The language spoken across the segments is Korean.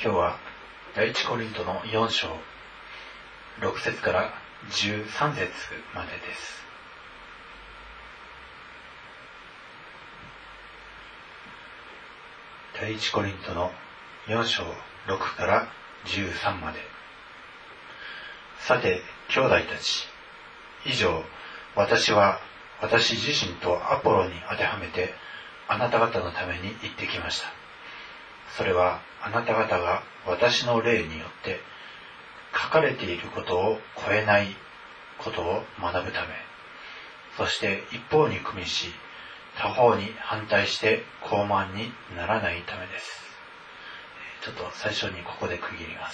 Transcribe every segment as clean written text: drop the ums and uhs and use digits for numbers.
今日は第一コリントの4章6節から13節までです。第一コリントの4章6から13まで。さて兄弟たち、以上私は私自身とアポロに当てはめてあなた方のために言ってきました。それはあなた方が私の霊によって書かれていることを超えないことを学ぶため、そして一方に組みし他方に反対して傲慢にならないためです。ちょっと最初にここで区切ります。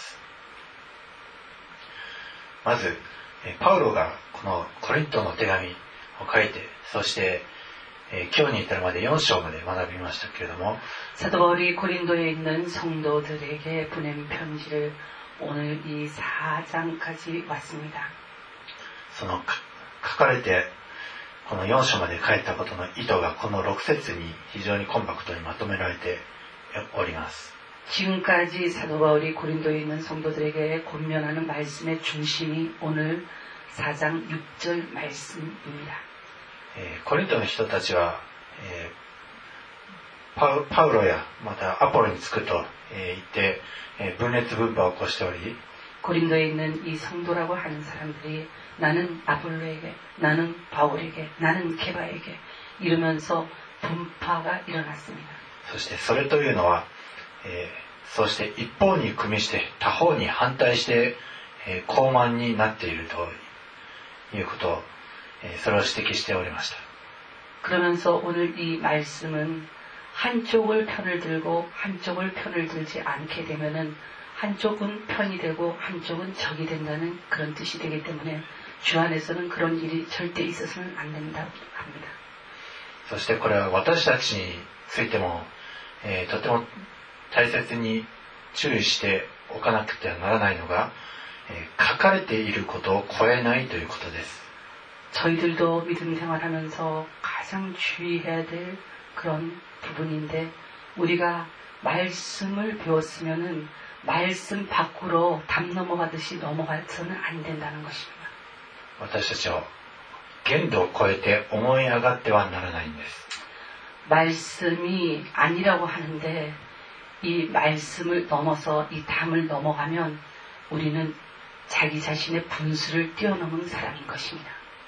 まずパウロがこのコリントの手紙を書いて、そして今日に至るまで4章まで学びましたけれども、 사도 바울이 고린도에 있는 성도들에게 보낸 편지를 오늘 이 4장까지 왔습니다. その書かれてこの4章まで書いたことの意図がこの6節に非常にコンパクトにまとめられております。 지금까지 사도 바울이 고린도에 있는 성도들에게 권면하는 말씀의 중심이 오늘 4장 6절 말씀입니다. コリントの人たちは、パウロやまたアポロにつくと言って分裂分派を起こしており、 고린도에 있는 이 성도라고 하는 사람들이 나는 아볼로에게, 나는 바울에게, 나는 케바에게 이러면서 분파가 일어났습니다. そしてそれというのは、そして一方に組みして他方に反対して、傲慢になっているということを、それを指摘しておりました。 그러면서 오늘 이 말씀은 한쪽을 편을 들고 한쪽을 편을 들지 않게 되면은 한쪽은 편이 되고 한쪽은 적이 된다는 그런 뜻이 되기 때문에 주 안에서는 그런 일이 절대 있어서는 안 된다고 합니다. そしてこれは私たちについても、とても大切に注意しておかなくてはならないのが、書かれていることを超えないということです。 저희들도 믿음 생활하면서 가장 주의해야 될 그런 부분인데, 우리가 말씀을 배웠으면은 말씀 밖으로 담 넘어가듯이 넘어가서는 안 된다는 것입니다. 私たちは限度を超えて思い上がってはならないんです。 말씀이 아니라고 하는데 이 말씀을 넘어서 이 담을 넘어가면 우리는 자기 자신의 분수를 뛰어넘은 사람인 것입니다.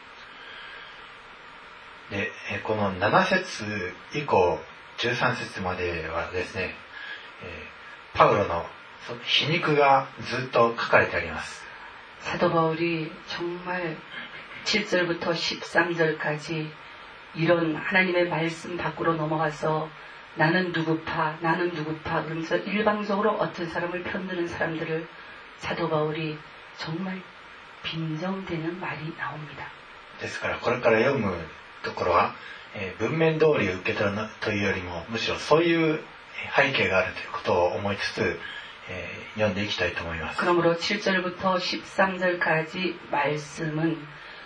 で、この7節以降13節まではですね、パウロの皮肉がずっと書かれてあります。 사도 바울이 정말 7절부터 13절까지 이런 하나님의 말씀 밖으로 넘어가서 나는 누구파 그러면서 일방적으로 어떤 사람을 편드는 사람들을 사도 바울이 정말 빈정대는 말이 나옵니다. ですからこれから読むところは、文面通り受け取るというよりも、むしろそういう背景があるということを思いつつ、読んでいきたいと思います。 그러므로 7절부터 13절까지 말씀은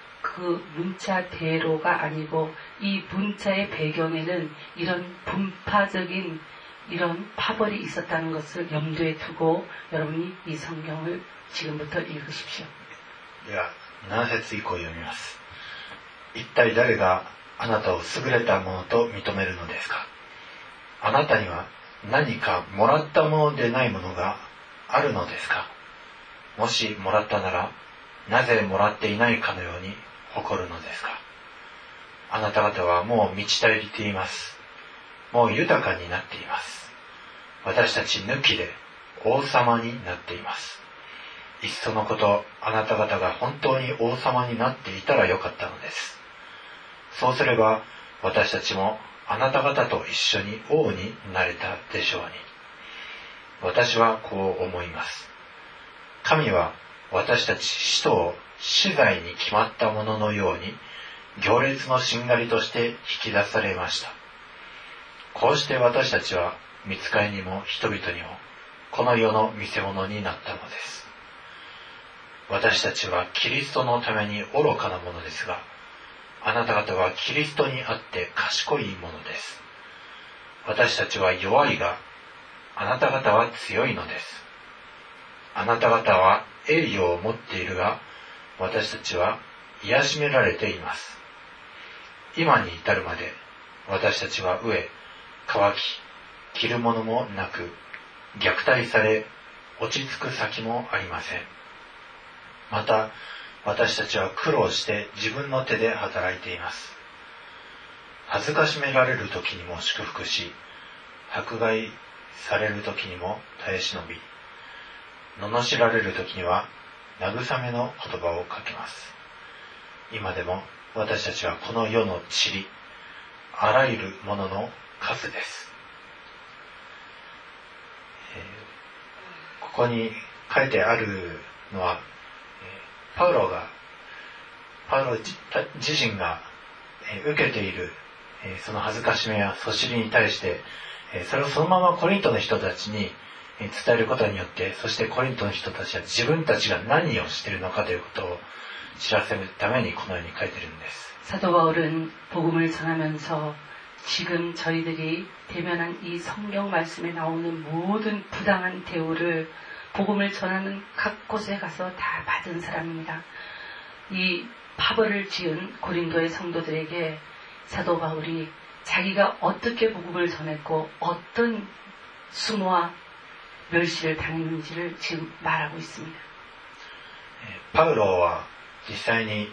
그 문자대로가 아니고 이 문자의 배경에는 이런 분파적인 이런 파벌이 있었다는 것을 염두에 두고 여러분이 이 성경을 지금부터 읽으십시오. では7節以降読みます。一体誰があなたを優れたものと認めるのですか。あなたには何かもらったものでないものがあるのですか。もしもらったなら、なぜもらっていないかのように誇るのですか。あなた方はもう満ち足りています。もう豊かになっています。私たち抜きで王様になっています。いっそのこと、あなた方が本当に王様になっていたらよかったのです。そうすれば私たちもあなた方と一緒に王になれたでしょうに。私はこう思います。神は私たち使徒を死罪に決まったもののように行列のしんがりとして引き出されました。こうして私たちは御使いにも人々にもこの世の見せ物になったのです。私たちはキリストのために愚かなものですが、あなた方はキリストにあって賢いものです。私たちは弱いが、あなた方は強いのです。 あなた方は栄誉を持っているが、私たちは癒しめられています。今に至るまで私たちは飢え、渇き、着るものもなく、虐待され、落ち着く先もありません。また、私たちは苦労して自分の手で働いています。恥ずかしめられる時にも祝福し、迫害される時にも耐え忍び、罵られる時には慰めの言葉をかけます。今でも私たちはこの世の塵、あらゆるもののカスです。ここに書いてあるのは、パウロ自身が受けているその恥ずかしめやそしりに対して、それをそのままコリントの人たちに伝えることによって、そしてコリントの人たちは自分たちが何をしているのかということを知らせるためにこのように書いているんです。 사도 바울은 복음을 전하면서 지금 저희들이 대면한 이 성경 말씀에 나오는 모든 부당한 대우를 복음을 전하는 각 곳에 가서 다 받은 사람입니다. 이 파벌을 지은 고린도의 성도들에게 사도 바울이 자기가 어떻게 복음을 전했고 어떤 수모와 멸시를 당했는지를 지금 말하고 있습니다. パウロは実際に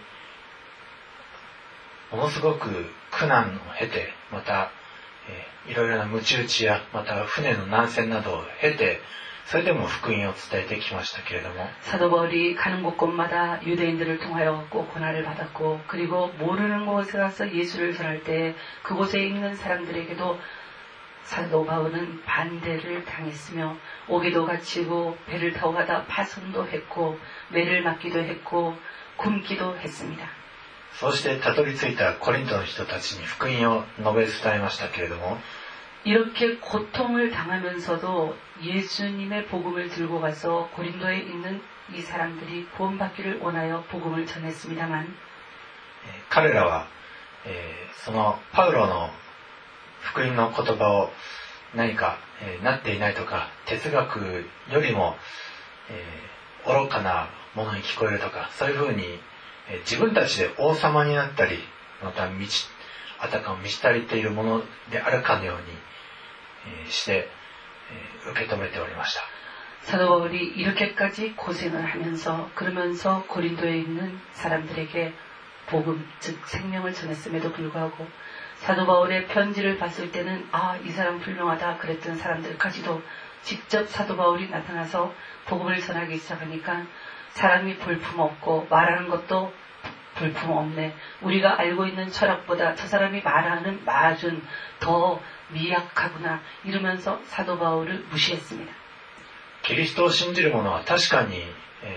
ものすごく苦難を経て、またいろいろな鞭打ちやまた船の難船などを経て、それでも福音を伝えてきましたけれども、 사도 바울이 가는 곳곳마다 유대인들을 통하여 꼭 고난을 받았고, 그리고 모르는 곳에 가서 예수를 전할 때 그곳에 있는 사람들에게도 사도 바울은 반대를 당했으며, 오기도 갇히고 배를 타고 가다 파손도 했고 매를 맞기도 했고 굶기도 했습니다. そうしてたどり着いたコリントの人たちに福音を述べ伝えましたけれども、 이렇게 고통을 당하면서도 예수님의 복음을 들고 가서 고린도에 있는 이 사람들이 구원받기를 원하여 복음을 전했습니다만, 彼らはそのパウロの福音の言葉を何かなっていないとか、哲学よりも愚かなものに聞こえるとか、そういうふうに自分たちで王様になったり、またあたかも満ち足りているものであるかのようにして受け止めておりました。 사도 바울이 이렇게까지 고생을 하면서 그러면서 고린도에 있는 사람들에게 복음, 즉 생명을 전했음에도 불구하고 사도 바울의 편지를 봤을 때는 이 사람 훌륭하다 그랬던 사람들까지도 직접 사도 바울이 나타나서 복음을 전하기 시작하니까 사람이 볼품없고 말하는 것도 볼품없네. 우리가 알고 있는 철학보다 저 사람이 말하는 말은 더 미약하구나. 이러면서 사도 바울을 무시했습니다. キリストを信じる者は確かに、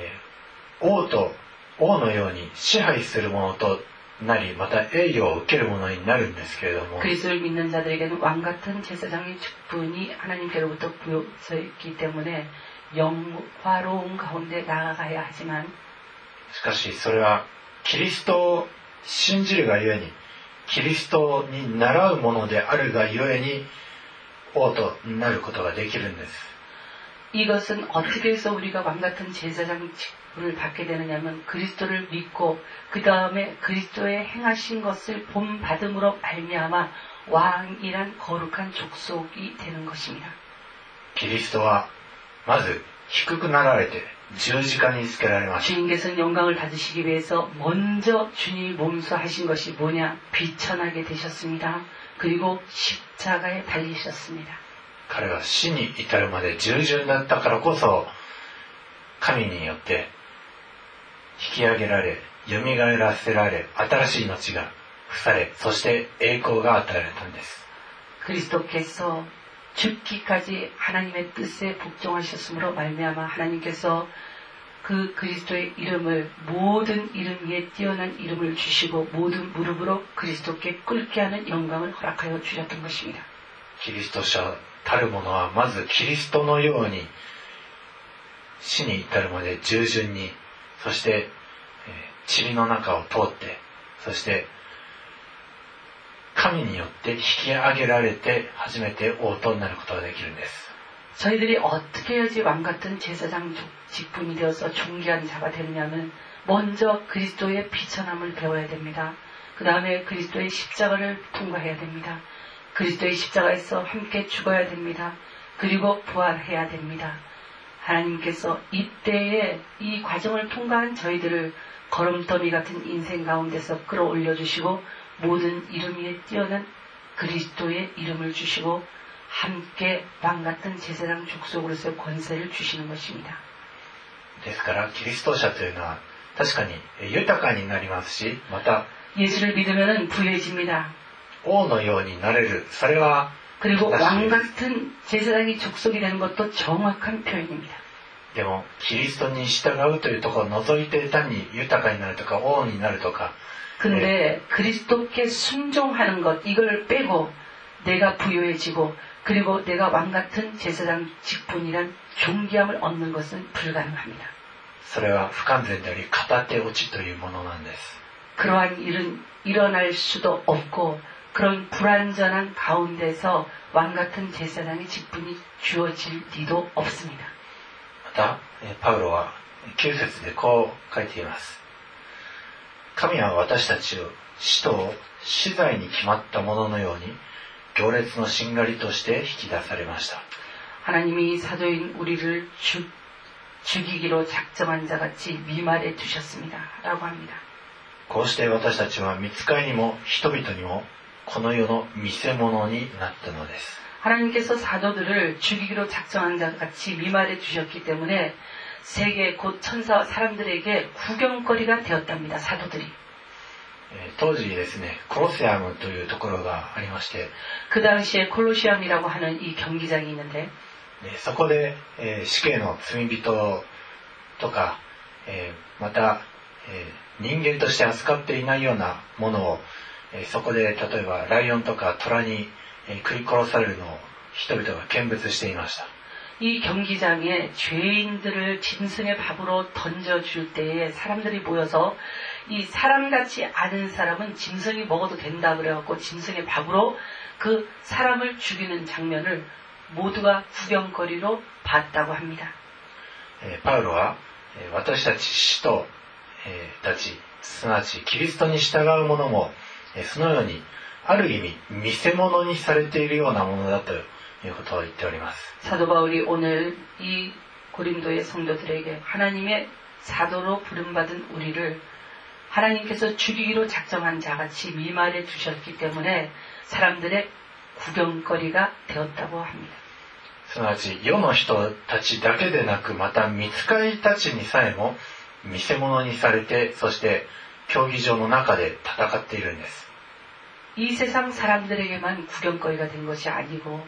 王のように支配するものとなり、また栄誉を受けるものになるんですけれども、 그리스도를 믿는 자들에게는 왕같은 제사장의 직분이 하나님께로부터 부여져 있기 때문에 영화로운 가운데 나아가야 하지만, しかしそれはキリストを信じるがゆえに、キリストに倣うものであるがゆえに王となることができるんです。 이것은 어떻게 해서 우리가 왕같은 제사장 직분을 받게 되느냐면 그리스도를 믿고 그 다음에 그리스도의 행하신 것을 본받음으로 말미암아 왕이란 거룩한 족속이 되는 것입니다. キリストはまず低くなられて十字架につけられました。 주님께서는 영광을 받으시기 위해서 먼저 주님이 몸소하신 것이 뭐냐? 비천하게 되셨습니다. 그리고 십자가에 달리셨습니다. 彼は死に至るまで従順だったからこそ、神によって引き上げられ、よみがえらせられ、新しい命が付され、そして栄光が与えられたんです。 그리스도께서 죽기까지 하나님의 뜻에 복종하셨으므로 말미암아 하나님께서 그 그리스도의 이름을 모든 이름 위에 뛰어난 이름을 주시고 모든 무릎으로 그리스도께 꿇게 하는 영광을 허락하여 주셨던 것입니다. キリスト者たる者はまずキリストのように死に至るまで従順に、そして塵の中を通って、そして神によって引き上げられて初めて王となることができるんです。 저희들이 어떻게 해야지 왕같은 제사장 직분이 되어서 존귀한 자가 되느냐면 먼저 그리스도의 비천함을 배워야 됩니다. 그 다음에 그리스도의 십자가를 통과해야 됩니다. 그리스도의 십자가에서 함께 죽어야 됩니다. 그리고 부활해야 됩니다. 하나님께서 이때에 이 과정을 통과한 저희들을 걸음더미 같은 인생 가운데서 끌어올려 주시고 모든 이름 위에 뛰어난 그리스도의 이름을 주시고 함께 왕같은 제사장 족속으로서 권세를 주시는 것입니다. ですからキリスト者というのは確かに豊かになりますし、また 예수를 믿으면 부유해집니다. 王のようになれる。それは 그리고 왕같은 제사장이 족속이 되는 것도 정확한 표현입니다. でもキリストに従うというところを除いて単に豊かになるとか王になるとか 근데 그리스도께 순종하는 것 이걸 빼고 내가 부유해지고 그리고 내가 왕같은 제사장 직분이란 존귀함을 얻는 것은 불가능합니다. それは不完全であり片手落ちというものなんです。 그러한 일은 일어날 수도 없고 그런 불완전한 가운데서 왕같은 제사장의 직분이 주어질 리도 없습니다. またパウロは9節でこう書いています。神は私たちを使徒を死罪に決まったもののように行列のしんがりとして引き出されました。 하나님이 사도인 우리를 죽이기로 작정한 자같이 미말해 두셨습니다. 라고 합니다. こうして私たちは御使いにも人々にもこの世の見せ物になったのです。 하나님께서 사도들을 죽이기로 작정한 자같이 미말해 주셨기 때문에 세계 곧 천사 사람들에게 구경거리가 되었답니다. 사도들이. 当時ですね、コロセアムというところがありまして、 그 당시에 콜로시움이라고 하는 이 경기장이 있는데 そこで死刑の罪人とか、また人間として扱っていないようなものをそこで例えばライオンとかトラに食い殺されるのを人々が見物していました。 이 경기장에 죄인들을 짐승의 밥으로 던져줄 때에 사람들이 모여서 이 사람같이 않은 사람은 짐승이 먹어도 된다 그래갖고 짐승의 밥으로 그 사람을 죽이는 장면을 모두가 구경거리로 봤다고 합니다. パウロは私たち使徒たちすなわちキリストに従う者もそのようにある意味見せ物にされているようなものだということを言っております。 사도 바울이 오늘 이 고린도의 성도들에게 하나님의 사도로 부름받은 우리를 하나님께서 죽이기로 작정한 자같이 미말해 두셨기 때문에 사람들의 구경거리가 되었다고 합니다. すなわち世の人たちだけでなくまた御使いたちにさえも見せ物にされてそして競技場の中で戦っているんです。 이 세상 사람들에게만 구경거리가 된 것이 아니고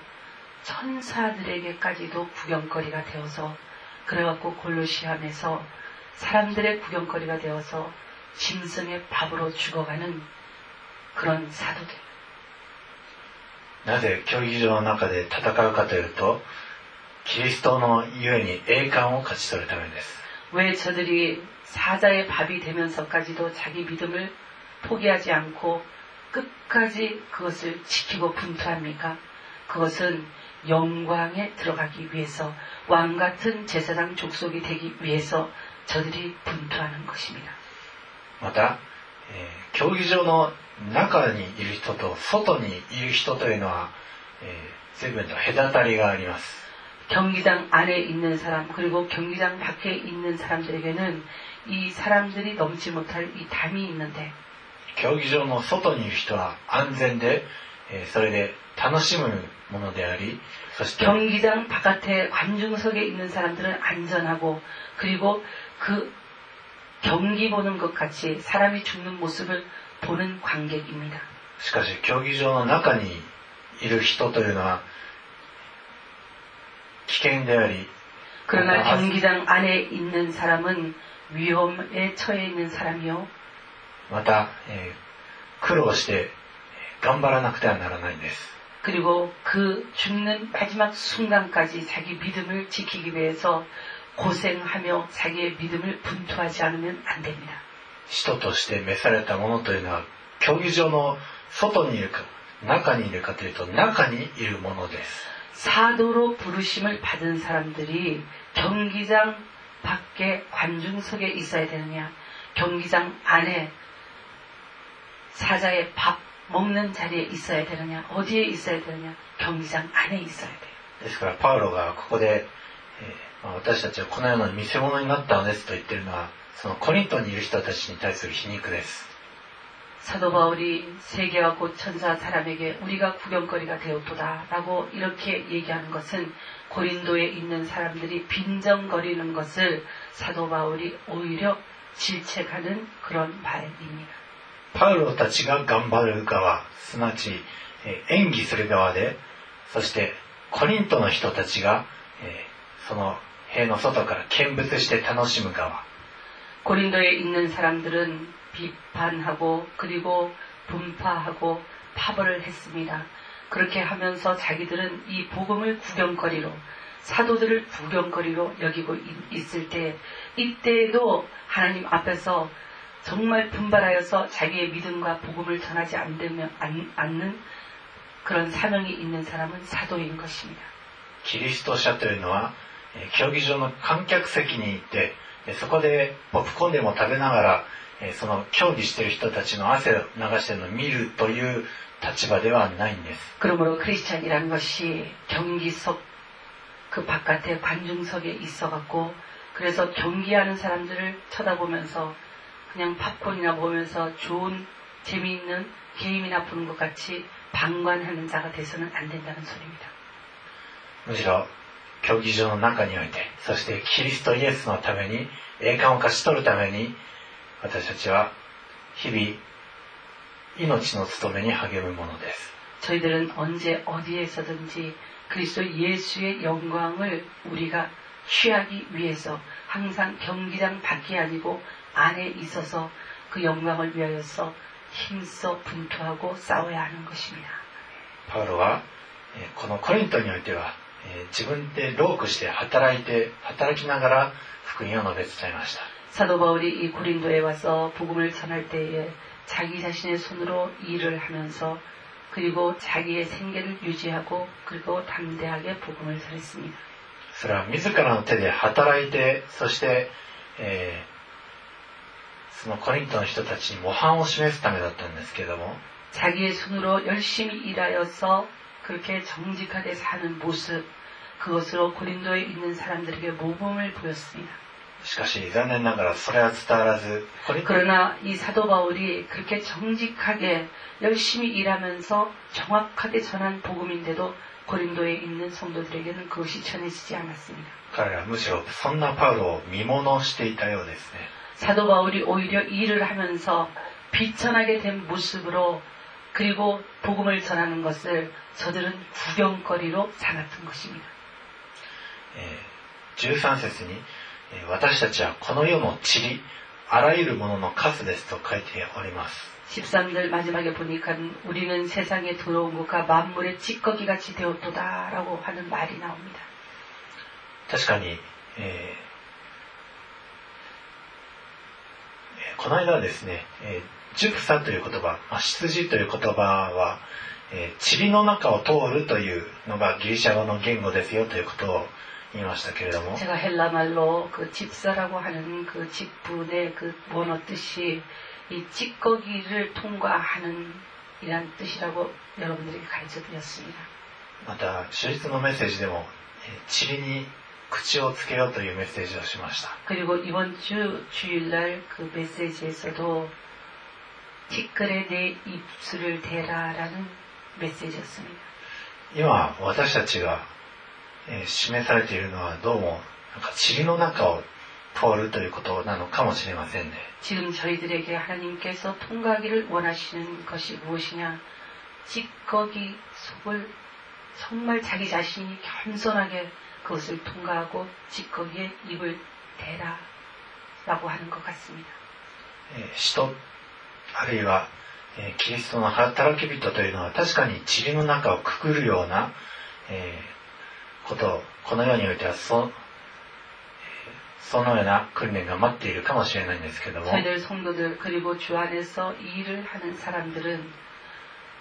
천사들에게까지도 구경거리가 되어서 그래갖고 골로시함에서 사람들의 구경거리가 되어서 짐승의 밥으로 죽어가는 그런 사도들. なぜ競技場の中で戦うかというとキリストのゆえに栄冠を勝ち取るためです。 왜 저들이 사자의 밥이 되면서까지도 자기 믿음을 포기하지 않고 끝까지 그것을 지키고 분투합니까? 그것은 영광에 들어가기 위해서 왕같은 제사장 족속이 되기 위해서 저들이 분투하는 것입니다. また、競技場の中にいる人と外にいる人というのは、随分と隔たりがあります。 경기장 안에 있는 사람 그리고 경기장 밖에 있는 사람들에게는 이 사람들이 넘지 못할 이 담이 있는데 競技場の外にいる人は安全で、それで楽しむものであり、そして 경기장 바깥에 관중석에 있는 사람들은 안전하고 그리고 그 경기 보는 것 같이 사람이 죽는 모습을 보는 관객입니다. しかし競技場の中にいる人というのは危険であり 그러나 경기장 안에 있는 사람은 위험에 처해 있는 사람이요. また、苦労して頑張らなくてはならないんです。 그리고 그 죽는 마지막 순간까지 자기 믿음을 지키기 위해서 고생하며 자기의 믿음을 분투하지 않으면 안 됩니다. 使徒として召されたものというのは競技場の外にいるか中にいるかというと中にいるものです。 사도로 부르심을 받은 사람들이 경기장 밖에 관중석에 있어야 되느냐, 경기장 안에 사자의 밥 먹는 자리에 있어야 되느냐, 어디에 있어야 되느냐, 경기장 안에 있어야 돼요. ですからパウロがここで、私たちはこのような見せ物になったのですと言っているのは、そのコリントにいる人たちに対する皮肉です。 사도 바울이 세계와 곧 천사 사람에게 우리가 구경거리가 되었도다 라고 이렇게 얘기하는 것은 고린도에 있는 사람들이 빈정거리는 것을 사도 바울이 오히려 질책하는 그런 말입니다. パウロたちが頑張る側、すなわち演技する側で、そしてコリントの人たちがその塀の外から見物して楽しむ側。 고린도에 있는 사람들은 비판하고 그리고 분파하고 파벌을 했습니다. 그렇게 하면서 자기들은 이 복음을 구경거리로, 사도들을 구경거리로 여기고 있을 때, 이때에도 하나님 앞에서 정말 분발하여서 자기의 믿음과 복음을 전하지 않는 그런 사명이 있는 사람은 사도인 것입니다. キリスト者というのは競技場の観客席に行って、そこでポップコーンでも食べながらその競技している人たちの汗を流しているのを見るという立場ではないんです。 그러므로 크리스찬이라는 것이 경기석 그 바깥에 관중석에 있어갖고 그래서 경기하는 사람들을 쳐다보면서 그냥 팝콘이나 보면서 좋은 재미있는 게임이나 보는 것 같이 방관하는 자가 돼서는 안 된다는 소리입니다. むしろ競技場の中において、そしてキリストイエスのために栄冠を勝ち取るために私たちは日々命の務めに励むものです。 저희들은 언제 어디에서든지 그리스도 예수의 영광을 우리가 취하기 위해서 항상 경기장 밖이 아니고 안에 있어서 그 영광을 위하여서 힘써 분투하고 싸워야 하는 것입니다. パウロはこのコリントにおいては自分で労苦して働きながら福音を述べ伝えました。 사도 바울이 이 고린도에 와서 복음을 전할 때에 자기 자신의 손으로 일을 하면서 그리고 자기의 생계를 유지하고 그리고 담대하게 복음을 전했습니다. それは自らの手で働いて、そして、そのコリントの人たちに模範を示すためだったんですけれども、 자기의 손으로 열심히 일하여서 그렇게 정직하게 사는 모습, 그것으로 고린도에 있는 사람들에게 모범을 보였습니다. しかし残念ながらそれは伝わらず、 그러나 이 사도 바울이 그렇게 정직하게 열심히 일하면서 정확하게 전한 복음인데도 고린도에 있는 성도들에게는 그것이 전해지지 않았습니다. 彼らはむしろそんなパウロを見物していたようですね。 사도 바울이 오히려 일을 하면서 비천하게 된 모습으로 그리고 복음을 전하는 것을 저들은 구경거리로 삼았던 것입니다. 13節に私たちはこの世の塵、あらゆるもののカスですと書いております。 13절 마지막에 보니까 우리는 세상에 들어온 것과 만물의 찌꺼기같이 되었도다라고 하는 말이 나옵니다. 確かに、この間はですね、ジュプサという言葉、羊という言葉は、塵の中を通るというのがギリシャ語の言語ですよということを言いましたけれども、 제가 헬라 말로 그 집사라고 하는 그 직분의 그 원어 뜻이 이 찌꺼기를 통과하는 이란 뜻이라고 여러분들에게 가르쳐 드렸습니다. また主日のメッセージでも塵に口をつけようというメッセージをしました。 그리고 이번 주 주일날 그 메시지에서도 티끌에 내 입술을 대라라는 메시지였습니다. 今私たちが示されているのはどうもなんか塵の中を通るということなのかもしれませんね。 지금 저희들에게 하나님께서 통과하기를 원하시는 것이 무엇이냐? 찌꺼기 속을 정말 자기 자신이 겸손하게 그것을 통과하고 찌꺼기에 입을 대라라고 하는 것 같습니다. 使徒あるいはキリストの働き人というのは確かに塵の中をくぐるようなことをこの世においてはそのような訓練が待っているかもしれないんですけども、 저희들 성도들 그리고 주 안에서 이 일을 하는 사람들은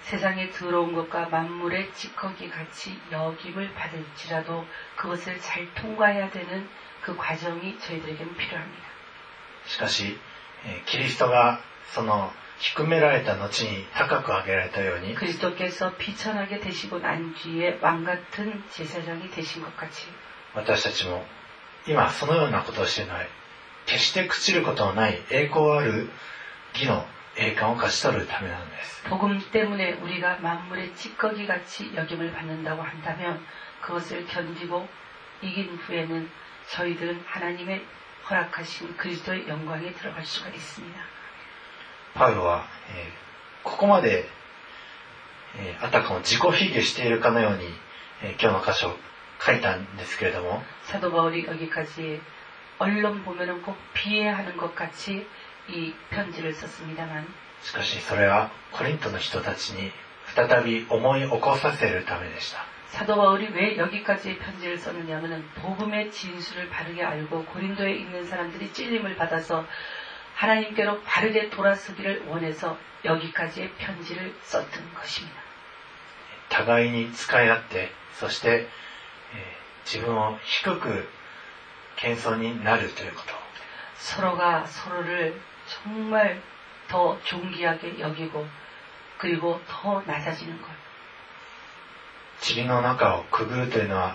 세상에 들어온 것과 만물의 찌꺼기 같이 여김을 받을지라도 그것을 잘 통과해야 되는 그 과정이 저희들에게는 필요합니다. しかし、キリストがその低められた後に高く上げられたように、 그리스도께서 비천하게 되시고 난 뒤에 왕같은 제사장이 되신 것 같이 私たちも今そのようなことをしていない、決して朽ちることのない栄光ある義の栄冠を勝ち取るためなんです。 복음 때문에 우리가 만물의 찌꺼기 같이 여김을 받는다고 한다면 그것을 견디고 이긴 후에는 저희들은 하나님의 허락하신 그리스도의 영광에 들어갈 수가 있습니다. パウロは、ここまで、あたかも自己卑下しているかのように、今日の箇所を書いたんですけれども、 사도 바울이 여기까지 언론 보면은 꼭 비애하는 것 같이 이 편지를 썼습니다만 しかしそれはコリントの人たちに再び思い起こさせるためでした。 사도 바울이 왜 여기까지 편지를 썼느냐면은 복음의 진수를 바르게 알고 고린도에 있는 사람들이 찔림을 받아서 하나님께로 바르게 돌아서기를 원해서 여기까지의 편지를 썼던 것입니다. 互いに使い合って、そして、自分を低く謙遜になるということ。 서로가 서로를 정말 더 존귀하게 여기고 그리고 더 낮아지는 것. 塵の中をくぐるというのは、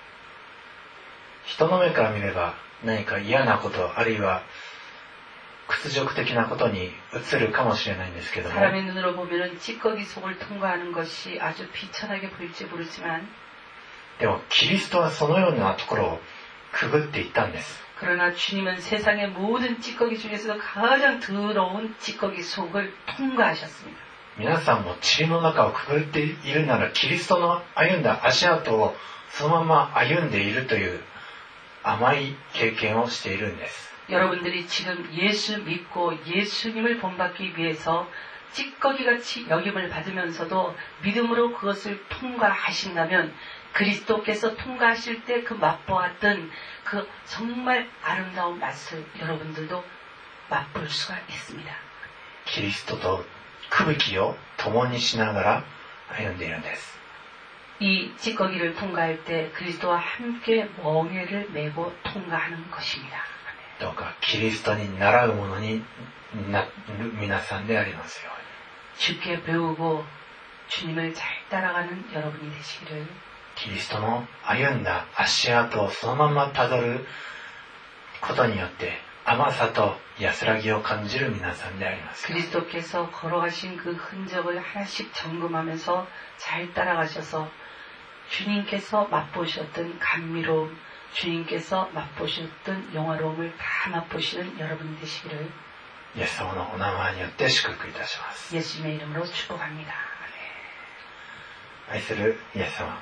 人の目から見れば何か嫌なこと、あるいは屈辱的なことに映るかもしれないんですけども、 사람의 눈으로 보면은 찌꺼기 속을 통과하는 것이 아주 비천하게 보일지 모르지만 でもキリストはそのようなところをくぐっていったんです。 그러나 주님은 세상의 모든 찌꺼기 중에서도 가장 더러운 찌꺼기 속을 통과하셨습니다. 皆さんも塵の中をくぐっているなら、キリストの歩んだ足跡をそのまま歩んでいるという甘い経験をしているんです。 여러분들이 지금 예수 믿고 예수님을 본받기 위해서 찌꺼기같이 여김을 받으면서도 믿음으로 그것을 통과하신다면 그리스도께서 통과하실 때 그 맛보았던 그 정말 아름다운 맛을 여러분들도 맛볼 수가 있습니다. キリストと吹雪を共にしながら歩んでいるんです。 이 찌꺼기를 통과할 때 그리스도와 함께 멍에를 메고 통과하는 것입니다. どうかキリストに倣うものになる皆さんでありますように。 주께 배우고 주님을 잘 따라가는 여러분이 되시기를. キリストの歩んだ足跡をそのままたどることによって甘さと安らぎを感じる皆さんであります。 그리스도께서 걸어가신 그 흔적을 하나씩 점검하면서 잘 따라가셔서 주님께서 맛보셨던 감미로움, 주님께서 맛보셨던 영화로움을 다 맛보시는 여러분 되시기를 イエス様のお名前によって祝福いたします。 예수님의 이름으로 축복합니다. 愛するイエス様、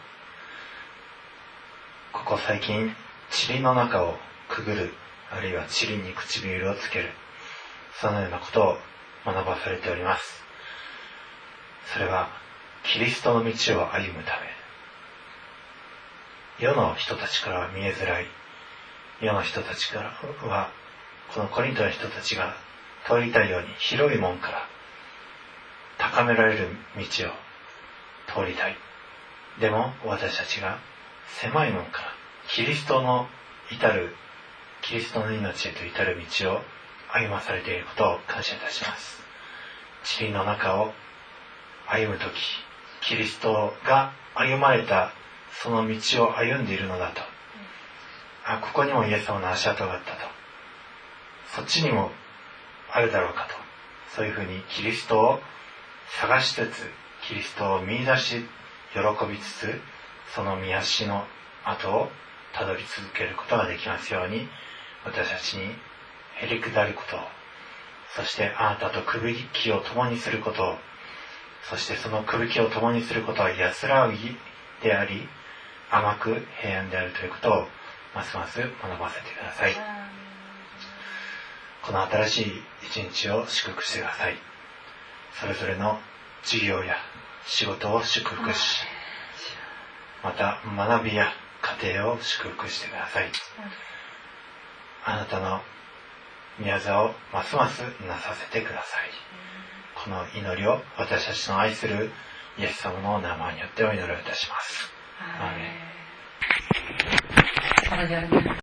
ここ最近塵の中をくぐる、あるいは塵に唇をつける、そのようなことを学ばされております。それはキリストの道を歩むため、世の人たちからは見えづらい、世の人たちからはこのコリントの人たちが通りたいように広い門から高められる道を通りたい。でも私たちが狭い門からキリストの命へと至る道を歩まされていることを感謝いたします。塵の中を歩むとき、キリストが歩まれたその道を歩んでいるのだと、ここにもイエス様の足跡があったと、そっちにもあるだろうかと、そういうふうにキリストを探しつつ、キリストを見出し喜びつつ、その御足の跡をたどり続けることができますように、私たちにへりくだることを、そしてあなたとくぶきを共にすることを、そしてそのくぶきを共にすることは安らぎであり、甘く平安であるということをますます学ばせてください。この新しい一日を祝福してください。それぞれの授業や仕事を祝福し、また学びや家庭を祝福してください。あなたの宮座をますますなさせてください。この祈りを私たちの愛するイエス様のお名前によってお祈りをいたします。アーメン。